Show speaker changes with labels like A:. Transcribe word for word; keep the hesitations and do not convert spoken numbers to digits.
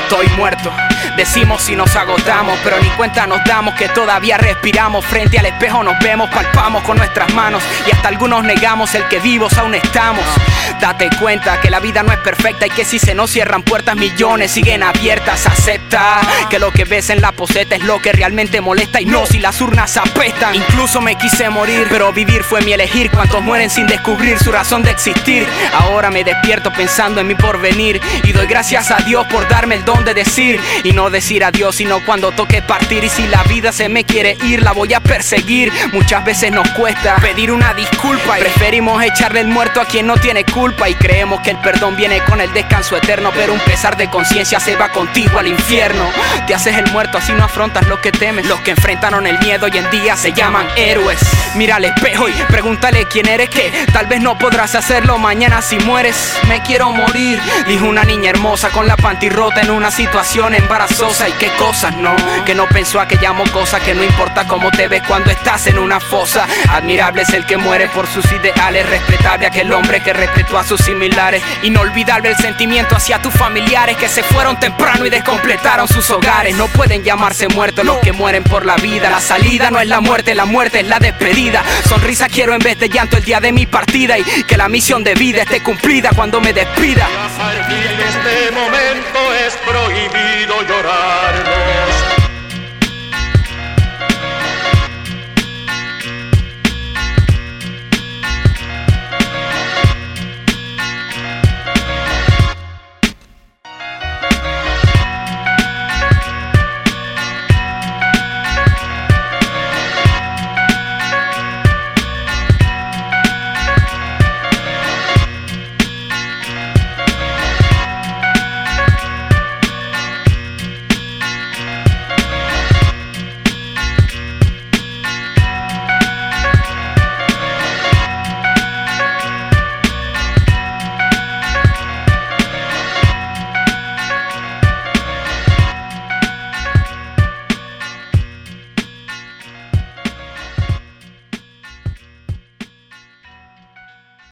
A: Estoy muerto, decimos si nos agotamos, pero ni cuenta nos damos que todavía respiramos. Frente al espejo nos vemos, palpamos con nuestras manos y hasta algunos negamos el que vivos aún estamos. Date cuenta que la vida no es perfecta y que si se nos cierran puertas millones siguen abiertas. Acepta que lo que ves en la poseta es lo que realmente molesta y no si las urnas apestan. Incluso me quise morir, pero vivir fue mi elegir. Cuantos mueren sin descubrir su razón de existir. Ahora me despierto pensando en mi porvenir y doy gracias a Dios por darme el don de decir y no decir adiós sino cuando toque partir. Y si la vida se me quiere ir la voy a perseguir. Muchas veces nos cuesta pedir una disculpa y preferimos echarle el muerto a quien no tiene culpa y creemos que el perdón viene con el descanso eterno, pero un pesar de conciencia se va contigo al infierno. Te haces el muerto así no afrontas lo que temes. Los que enfrentaron el miedo hoy en día se llaman héroes. Mira al espejo y pregúntale quién eres, que tal vez no podrás hacerlo mañana si mueres. Me quiero morir, dijo una niña hermosa con la panty rota en una situación embarazosa. Y qué cosas, no, que no pensó aquella mocosa, que no importa cómo te ves cuando estás en una fosa. Admirable es el que muere por sus ideales, respetable aquel hombre que respetó a sus similares. Inolvidable el sentimiento hacia tus familiares que se fueron temprano y descompletaron sus hogares. No pueden llamarse muertos los que mueren por la vida. La salida no es la muerte, la muerte es la despedida. Sonrisa quiero en vez de llanto el día de mi partida y que la misión de vida esté cumplida cuando me despida.
B: A partir de este momento es prohibido llorarlo.